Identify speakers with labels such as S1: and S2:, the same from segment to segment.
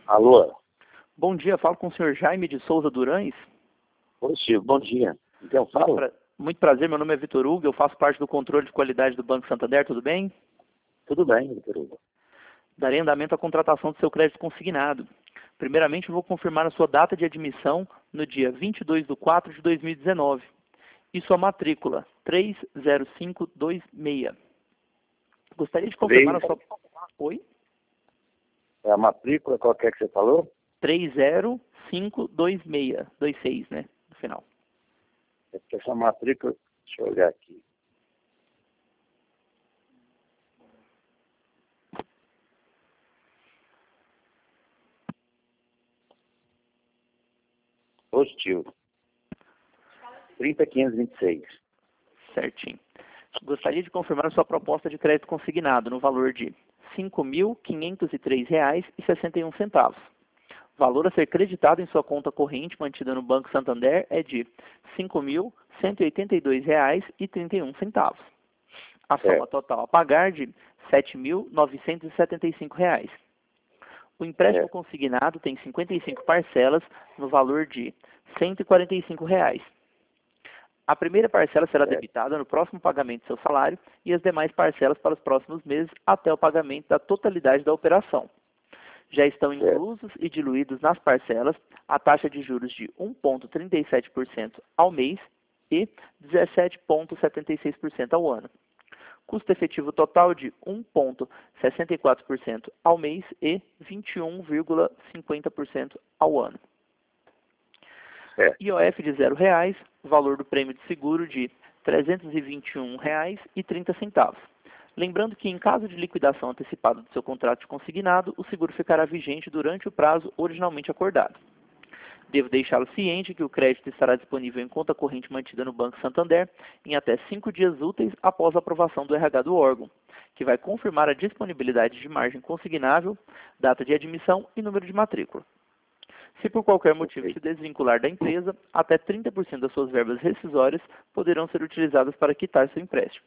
S1: Alô?
S2: Bom dia, falo com o senhor Jaime de Souza Durães.
S1: Oi, Chico, bom dia. Então, fala.
S2: Muito prazer, meu nome é Vitor Hugo, eu faço parte do controle de qualidade do Banco Santander, tudo bem?
S1: Tudo bem, Vitor Hugo.
S2: Darei andamento à contratação do seu crédito consignado. Primeiramente, eu vou confirmar a sua data de admissão no dia 22/4 de 2019 e sua matrícula 30526. Gostaria de confirmar a sua... Oi?
S1: É a matrícula qualquer que você falou?
S2: 30526, 26, né, no final.
S1: É porque essa matrícula, deixa eu olhar aqui. Positivo. 30.526.
S2: Certinho. Gostaria de confirmar a sua proposta de crédito consignado no valor de R$ 5.503,61. Valor a ser creditado em sua conta corrente mantida no Banco Santander é de R$ 5.182,31. A soma total a pagar de R$ 7.975. O empréstimo consignado tem 55 parcelas no valor de R$ 145. A primeira parcela será debitada no próximo pagamento do seu salário e as demais parcelas para os próximos meses até o pagamento da totalidade da operação. Já estão inclusos e diluídos nas parcelas a taxa de juros de 1,37% ao mês e 17,76% ao ano. Custo efetivo total de 1,64% ao mês e 21,50% ao ano. IOF de R$ 0,00, valor do prêmio de seguro de R$ 321,30. Lembrando que, em caso de liquidação antecipada do seu contrato de consignado, o seguro ficará vigente durante o prazo originalmente acordado. Devo deixá-lo ciente que o crédito estará disponível em conta corrente mantida no Banco Santander em até 5 dias úteis após a aprovação do RH do órgão, que vai confirmar a disponibilidade de margem consignável, data de admissão e número de matrícula. Se por qualquer motivo se desvincular da empresa, até 30% das suas verbas rescisórias poderão ser utilizadas para quitar seu empréstimo.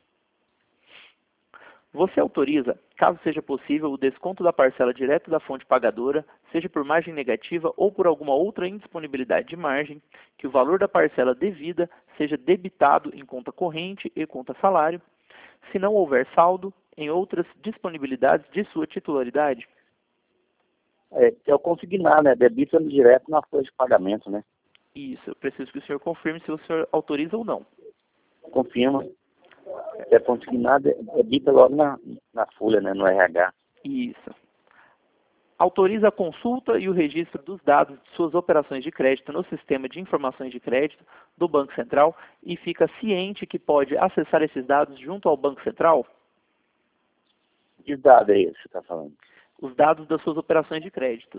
S2: Você autoriza, caso seja possível, o desconto da parcela direto da fonte pagadora, seja por margem negativa ou por alguma outra indisponibilidade de margem, que o valor da parcela devida seja debitado em conta corrente e conta salário, se não houver saldo em outras disponibilidades de sua titularidade?
S1: É o consignado, né? Debita direto na folha de pagamento, né?
S2: Isso, eu preciso que o senhor confirme se o senhor autoriza ou não.
S1: Confirma. É consignado, debita logo na folha, né? No RH.
S2: Isso. Autoriza a consulta e o registro dos dados de suas operações de crédito no sistema de informações de crédito do Banco Central e fica ciente que pode acessar esses dados junto ao Banco Central?
S1: Que dado é esse que você está falando?
S2: Os dados das suas operações de crédito.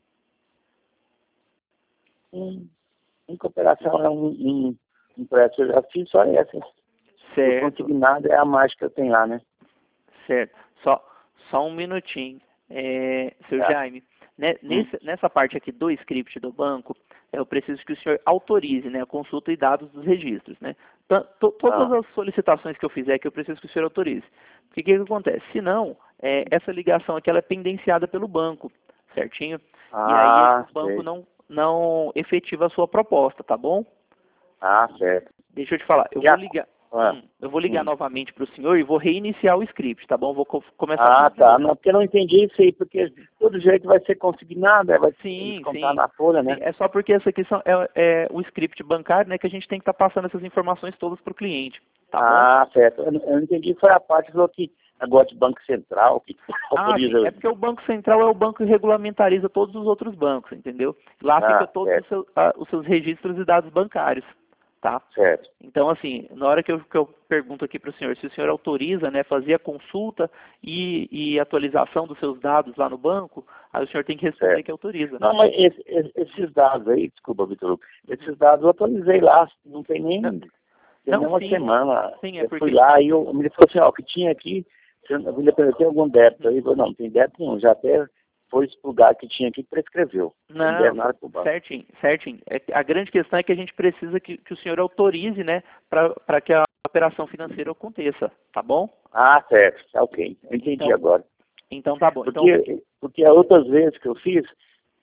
S1: Em cooperação é um empréstimo, eu já fiz só essa.
S2: Certo.
S1: O consignado é a mais que eu tenho lá, né?
S2: Certo. Só um minutinho. Seu Jaime, né, nessa parte aqui do script do banco, eu preciso que o senhor autorize, né, a consulta e dados dos registros. Né? Todas as solicitações que eu fizer aqui, eu preciso que o senhor autorize. Porque o que acontece? Se não, essa ligação aqui ela é pendenciada pelo banco, certinho? E aí o banco não efetiva a sua proposta, tá bom?
S1: Certo.
S2: Deixa eu te falar, eu vou ligar novamente para o senhor e vou reiniciar o script, tá bom? Vou começar
S1: tá. Não, porque eu não entendi isso aí, porque todo jeito vai ser consignado, vai descontar na folha, né?
S2: Sim, é só porque essa aqui é o script bancário, né, que a gente tem que estar passando essas informações todas para o cliente, tá bom?
S1: Certo. Eu não entendi, foi a parte que falou que agora de Banco Central, que autoriza...
S2: Sim, é porque o Banco Central é o banco que regulamentariza todos os outros bancos, entendeu? Lá fica todos os seus registros e dados bancários. Tá?
S1: Certo.
S2: Então, assim, na hora que eu pergunto aqui para o senhor, se o senhor autoriza, né, fazer a consulta e atualização dos seus dados lá no banco, aí o senhor tem que responder que autoriza.
S1: Não, mas esses dados aí, desculpa, Vitor, esses dados eu atualizei lá, não tem nem uma semana. Eu fui lá e me falou assim, o que tinha aqui, tem algum débito aí? Eu falei, não tem débito nenhum, já até foi esse lugar que tinha aqui que prescreveu.
S2: Não, certinho. A grande questão é que a gente precisa que o senhor autorize, né, para que a operação financeira aconteça, tá bom?
S1: Certo, ok. Eu entendi agora.
S2: Então tá bom.
S1: Porque as outras vezes que eu fiz,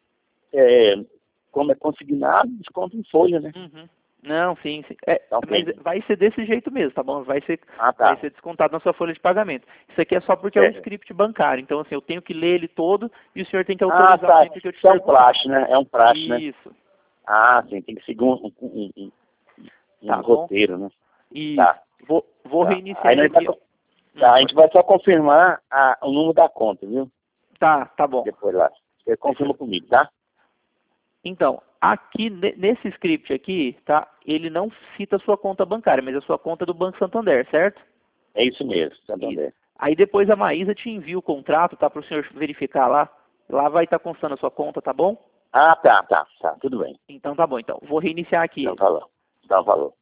S1: como é consignado, desconto em folha, né?
S2: Uhum. Não, sim.
S1: Então,
S2: Mas vai ser desse jeito mesmo, tá bom? Vai ser
S1: tá.
S2: descontado na sua folha de pagamento. Isso aqui é só porque é um script bancário. Então, assim, eu tenho que ler ele todo e o senhor tem que autorizar sempre que eu te
S1: perguntar. É um praxe, né? É um praxe, né?
S2: Isso.
S1: Sim, tem que seguir um roteiro, né?
S2: Isso. Tá. Vou reiniciar
S1: aí
S2: aqui.
S1: A gente vai só confirmar o número da conta, viu?
S2: Tá bom.
S1: Depois lá. Você confirma comigo, tá?
S2: Então, aqui, nesse script aqui, tá? Ele não cita a sua conta bancária, mas a sua conta do Banco Santander, certo?
S1: É isso mesmo, Santander.
S2: Isso. Aí depois a Maísa te envia o contrato, tá? Para o senhor verificar lá. Lá vai estar constando a sua conta, tá bom?
S1: Tá. Tudo bem.
S2: Então tá bom. Então, vou reiniciar aqui.
S1: Então falou.